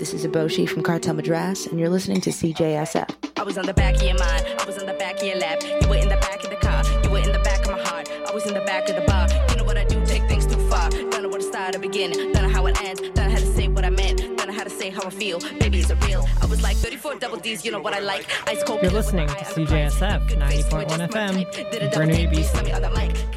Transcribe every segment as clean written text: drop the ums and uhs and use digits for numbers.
This is Aboshi from Cartel Madras, and you're listening to CJSF. I was on the back of your mind, I was on the back of your lap. You were in the back of the car, you were in the back of my heart. I was in the back of the bar. You know what I do, take things too far. Don't know where to start or begin, don't know how it ends. Don't know how to say what I meant, don't know how to say how I feel. Baby, is it real? I was like 34 double D's, you know what I like. Ice cold. You're listening to CJSF 90.1 FM, Burnaby, BC.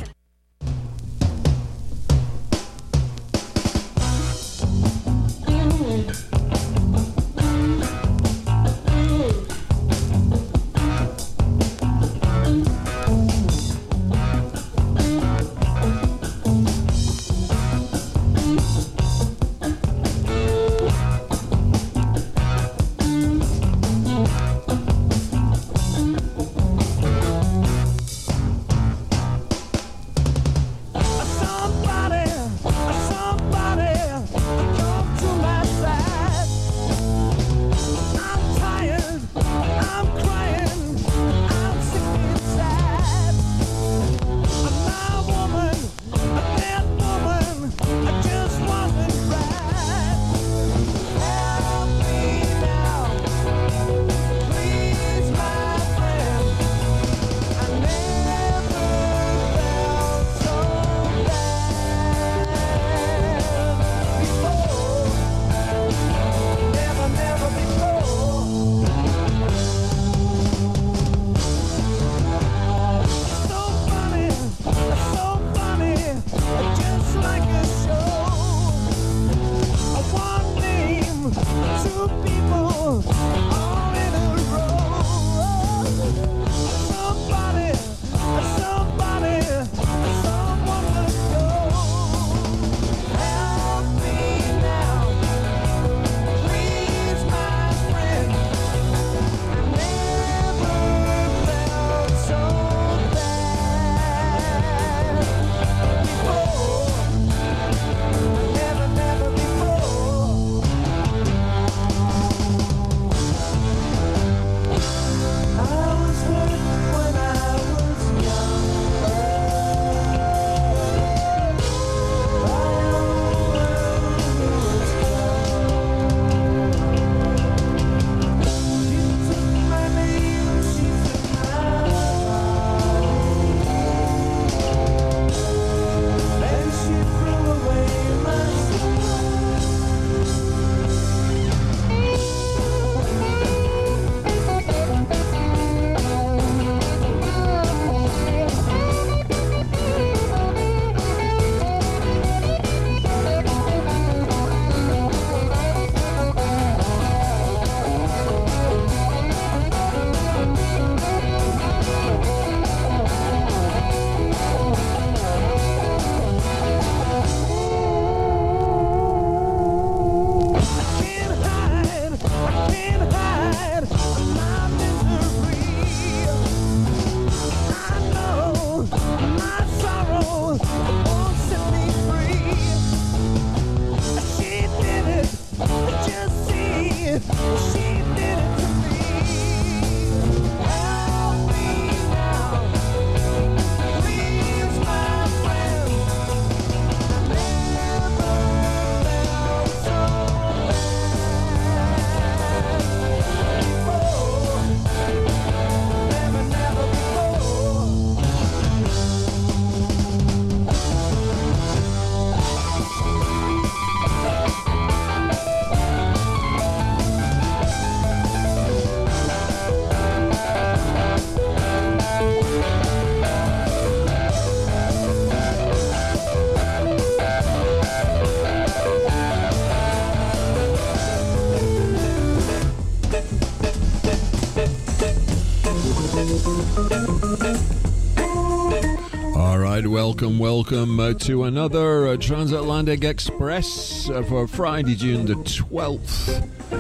Welcome to another Transatlantic Express for Friday, June the 12th,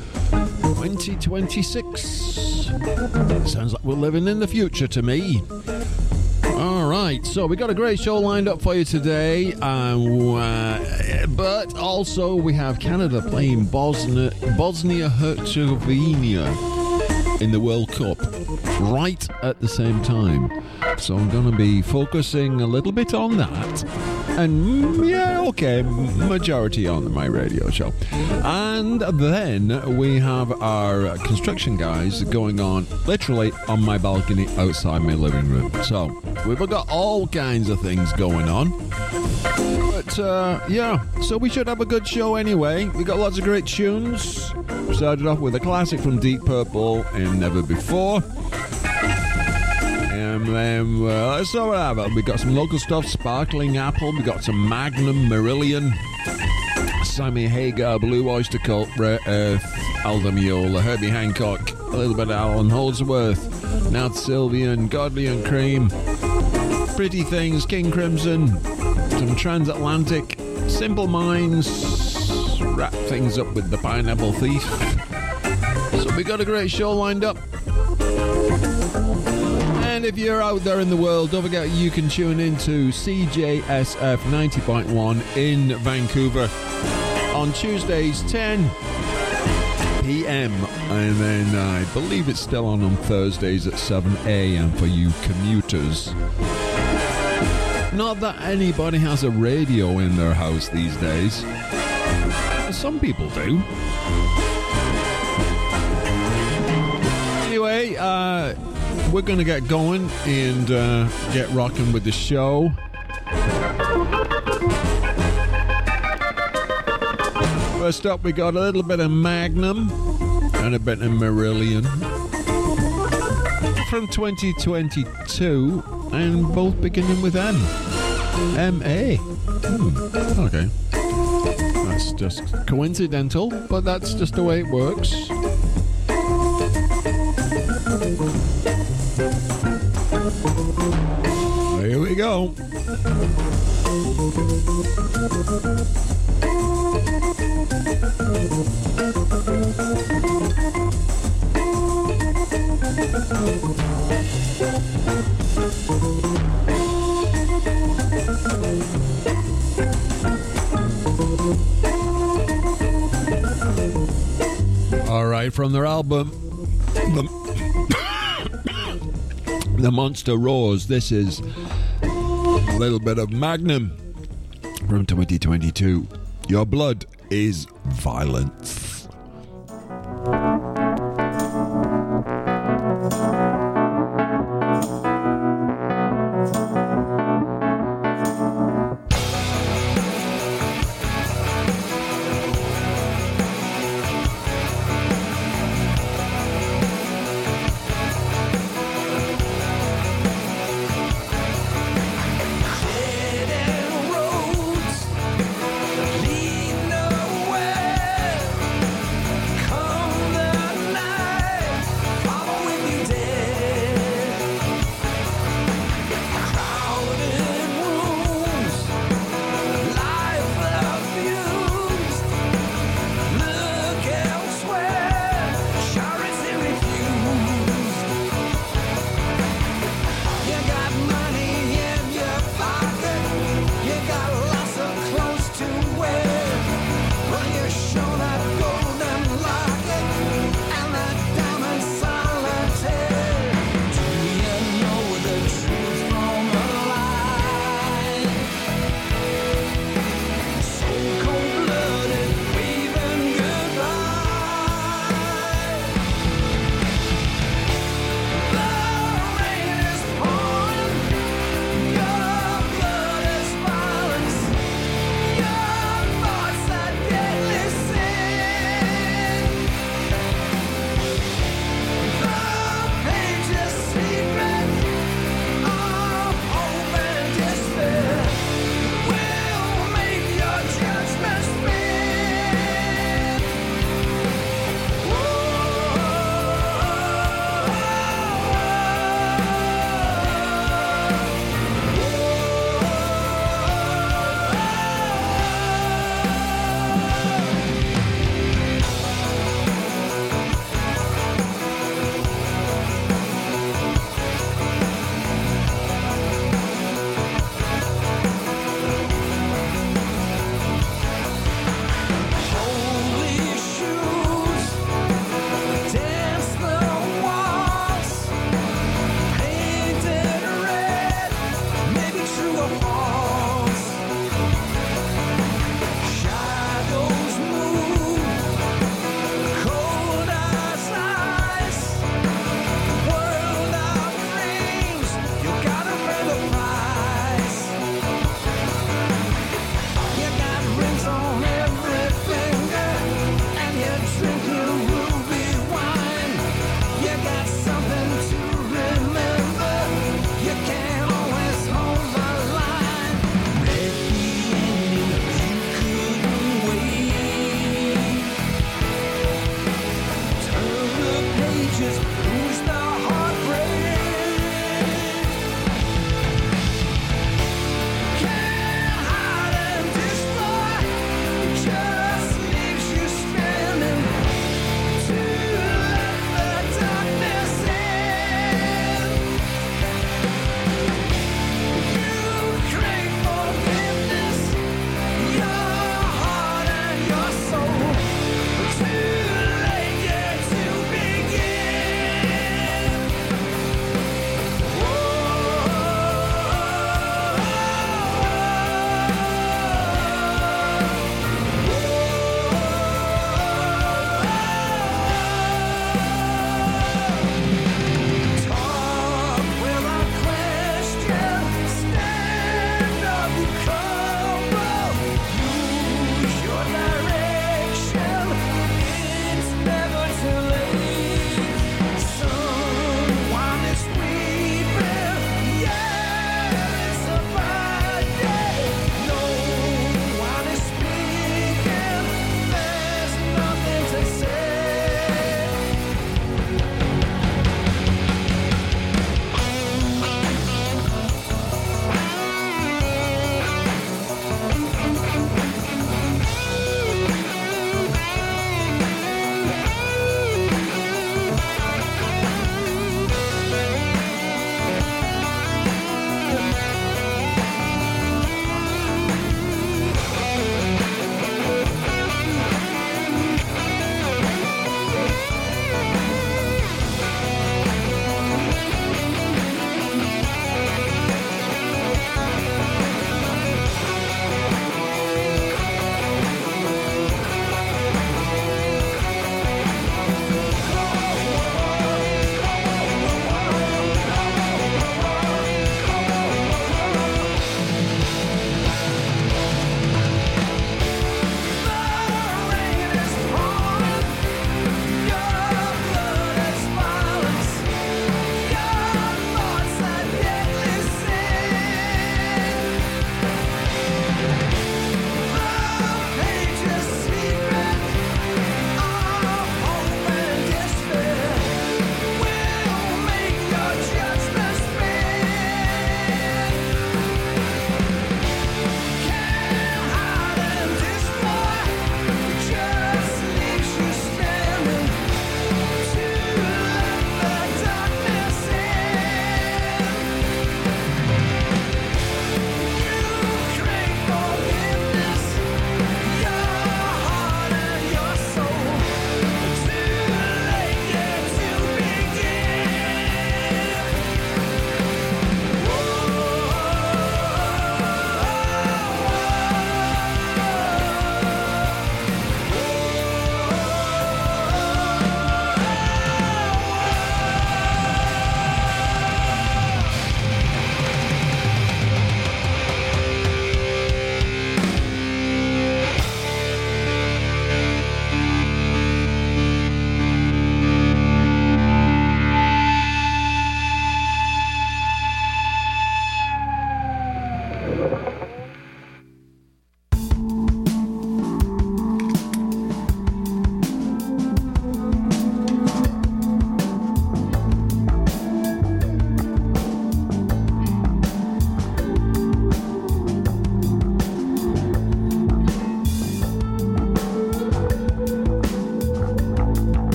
2026. Sounds like we're living in the future to me. Alright, so we got a great show lined up for you today, but also we have Canada playing Bosnia-Herzegovina in the World Cup right at the same time. So I'm going to be focusing a little bit on that. And yeah, okay, majority on my radio show. And then we have our construction guys going on literally on my balcony outside my living room. So we've got all kinds of things going on. But yeah, so we should have a good show anyway. We got lots of great tunes. We started off with a classic from Deep Purple in Never Before. And then let's see what happens. We got some local stuff, Sparkling Apple. We got some Magnum, Marillion, Sammy Hagar, Blue Oyster Cult, Rare Earth, Alda Mule, Herbie Hancock, a little bit of Alan Holdsworth, Nat Sylvian, Godley and Cream, Pretty Things, King Crimson, some Transatlantic, Simple Minds, wrap things up with the Pineapple Thief. So we got a great show lined up. And if you're out there in the world, don't forget you can tune into CJSF 90.1 in Vancouver on Tuesdays 10 p.m. And then I believe it's still on Thursdays at 7 a.m. for you commuters. Not that anybody has a radio in their house these days. Some people do. Anyway, we're going to get going and get rocking with the show. First up, we got a little bit of Magnum and a bit of Marillion from 2022, and both beginning with M. M-A. Okay. That's just coincidental, but that's just the way it works. Here we go. All right, from their album, The Monster Roars, this is a little bit of Magnum from 2022. Your blood is violence. Lead nowhere. Come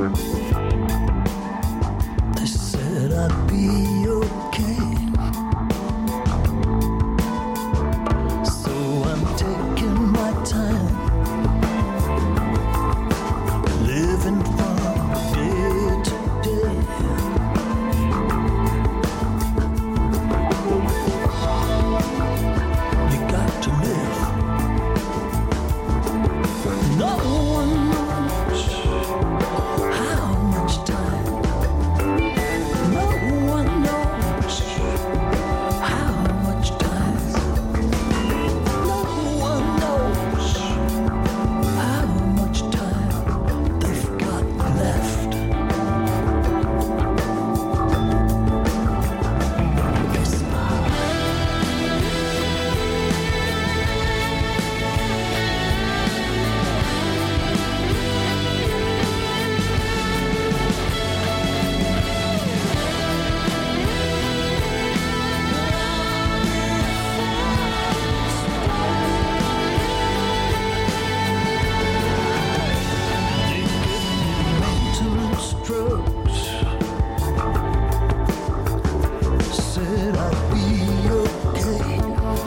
They said I'd be okay. So I'm taking my time, living from day to day. You got to live. No one knows how much time. No one knows how much time. No one knows how much time they've got left. It's maintenance drugs. Said I'd be okay.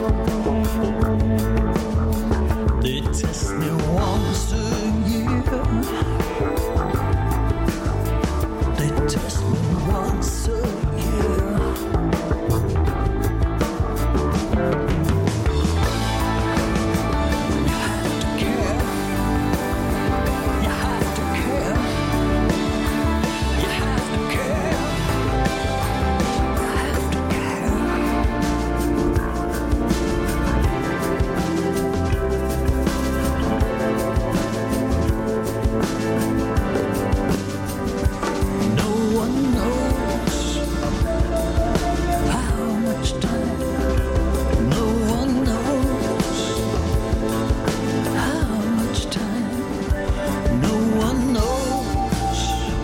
They test me once a year. They test me once a year. You have to care. You have to care. You have to care. You have to care. No one knows how much time. No one knows how much time. No one knows.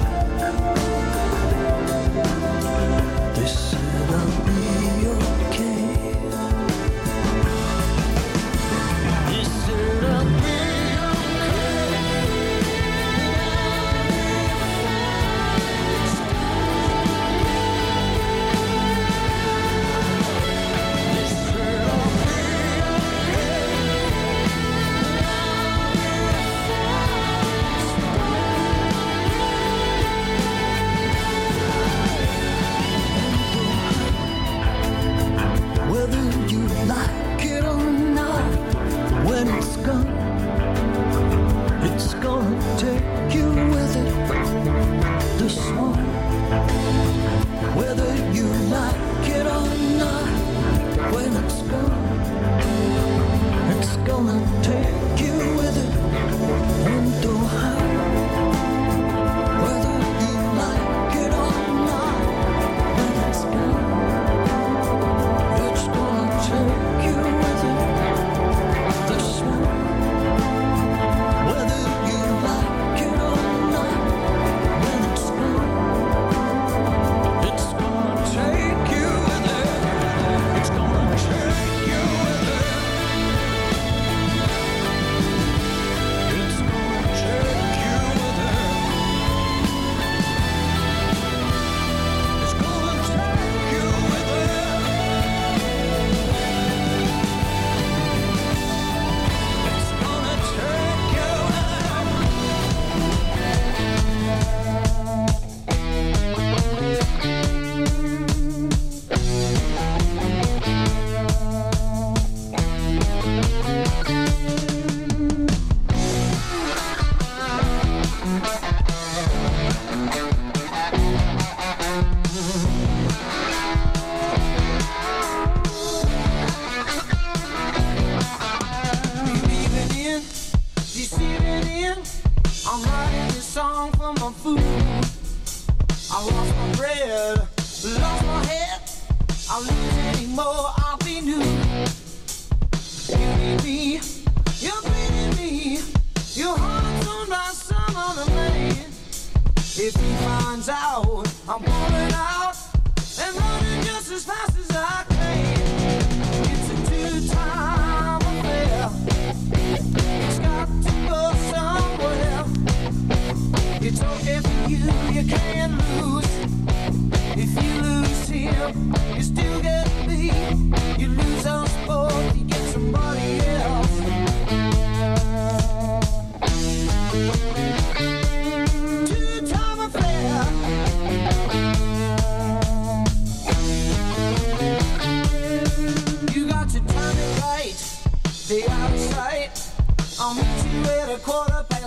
They said I'll be okay. They said I'll be whether you like it or not, when it's gone, it's gonna take you with it. This one, whether you like it or not, when it's gone, it's gonna take you with it. Wonder how, whether you like it or not, when it's gone. It's gonna take you with it. This one, whether you like it or not, when it's gone, it's gonna take you with it. It's gonna take you with it. It's gonna take you with it. It's gonna take you with it. It's gonna take you believing in, deceiving in. I'm writing this song for my food. I lost my bread, lost my head. I'll lose anymore, I'll be new. You need me, you're bleeding me. Your heart's owned by some other man. If he finds out, I'm pulling out and running just as fast as I can. It's a two-time affair. It's got to go somewhere. It's okay for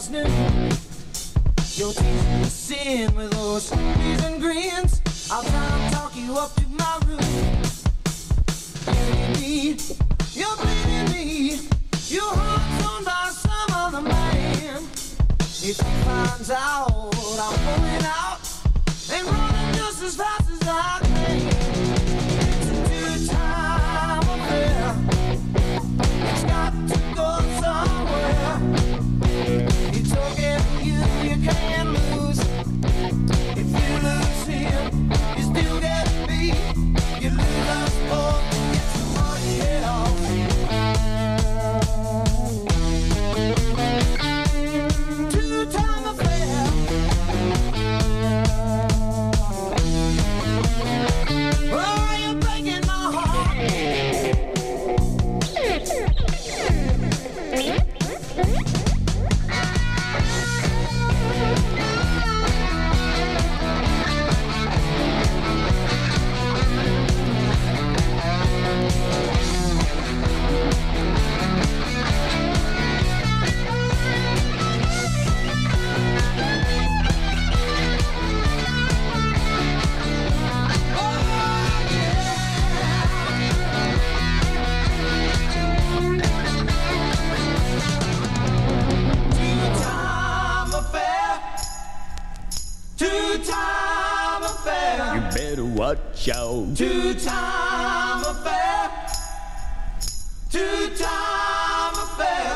it's new. You're teasing the sin with those sneeze and grins. I'll try to talk you up to my room. You're bleeding me. Your heart's owned by some other man. If he finds out, I'm pulling out and running just as fast as I can. It's a two-time affair. It's got to go somewhere. He took it from you, you can't lose. If you lose him, you still get me. You lose us both, get some money off. Two-time affair. Oh, you're breaking my heart. Two-time affair. Two-time affair. You better watch out. Two-time affair. Two-time affair.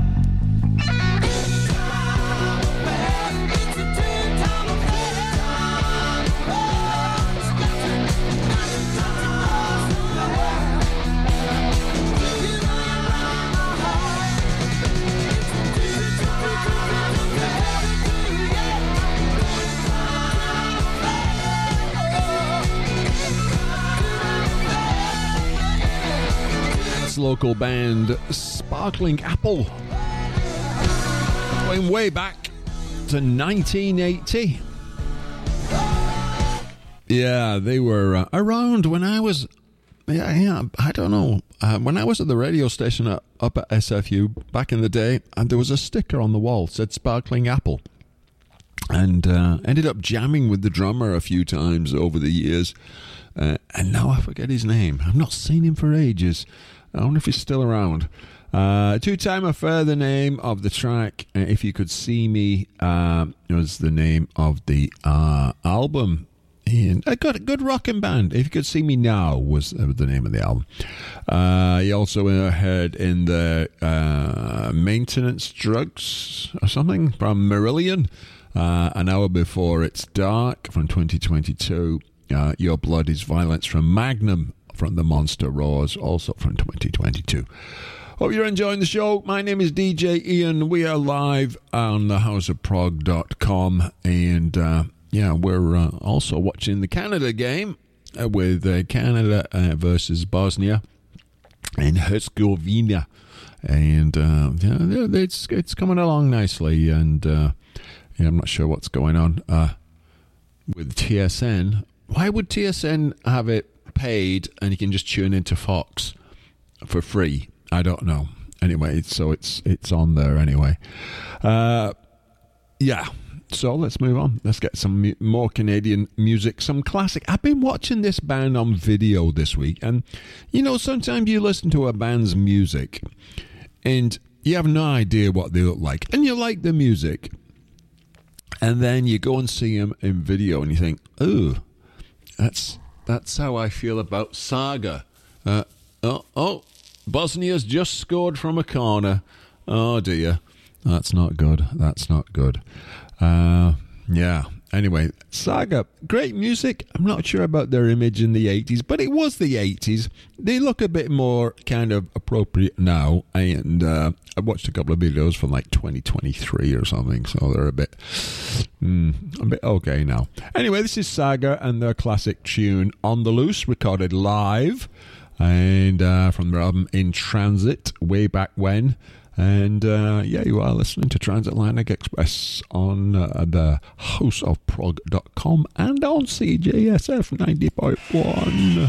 Two-time affair. It's a two-time affair. It's got to somewhere. You know you're around my heart. It's a two-time affair. Local band Sparkling Apple, going way back to 1980. Yeah, they were around when I was I don't know, when I was at the radio station up at SFU back in the day, and there was a sticker on the wall that said Sparkling Apple, and ended up jamming with the drummer a few times over the years, and now I forget his name. I've not seen him for ages. I wonder if he's still around. Two-time affair, the name of the track. If You Could See Me was the name of the album. And a good rocking band. If You Could See Me Now was the name of the album. He also heard in the Maintenance Drugs or something from Marillion. An hour before It's Dark from 2022. Your Blood is Violence from Magnum, from the Monster Roars, also from 2022. Hope you're enjoying the show. My name is DJ Ian. We are live on thehouseofprog.com, and we're also watching the Canada game with Canada versus Bosnia and Herzegovina, and it's coming along nicely. And I'm not sure what's going on with TSN. Why would TSN have it paid and you can just tune into Fox for free? I don't know. Anyway, so it's on there anyway. So let's move on. Let's get some more Canadian music, some classic. I've been watching this band on video this week, and sometimes you listen to a band's music and you have no idea what they look like, and you like the music, and then you go and see them in video and you think, oh, that's how I feel about Saga. Bosnia's just scored from a corner. Oh dear, that's not good. Anyway, Saga, great music. I'm not sure about their image in the 80s, but it was the 80s. They look a bit more kind of appropriate now, and I watched a couple of videos from like 2023 or something, so they're a bit okay now. Anyway, this is Saga and their classic tune On the Loose, recorded live, and from their album In Transit, way back when. And you are listening to Transatlantic Express on the houseofprog.com and on CJSF 90.1.